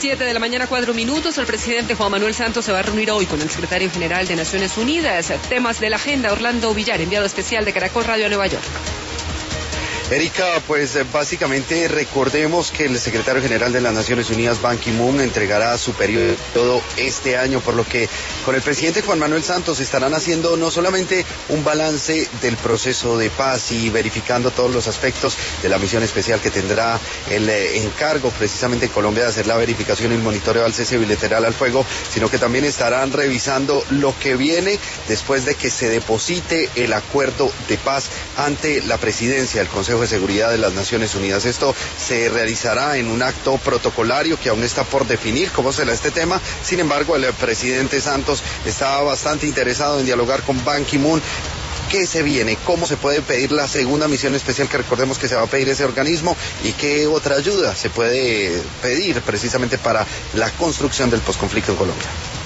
7 de la mañana, 4 minutos. El presidente Juan Manuel Santos se va a reunir hoy con el secretario general de Naciones Unidas. Temas de la agenda, Orlando Villar, enviado especial de Caracol Radio a Nueva York. Erika, pues básicamente recordemos que el secretario general de las Naciones Unidas, Ban Ki-moon, entregará su periodo este año, por lo que con el presidente Juan Manuel Santos estarán haciendo no solamente un balance del proceso de paz y verificando todos los aspectos de la misión especial que tendrá el encargo precisamente en Colombia de hacer la verificación y el monitoreo al cese bilateral al fuego, sino que también estarán revisando lo que viene después de que se deposite el acuerdo de paz ante la presidencia del Consejo de Seguridad de las Naciones Unidas. Esto se realizará en un acto protocolario que aún está por definir cómo será este tema. Sin embargo, el presidente Santos está bastante interesado en dialogar con Ban Ki-moon. ¿Qué se viene? ¿Cómo se puede pedir la segunda misión especial que recordemos que se va a pedir ese organismo? ¿Y qué otra ayuda se puede pedir precisamente para la construcción del posconflicto en Colombia?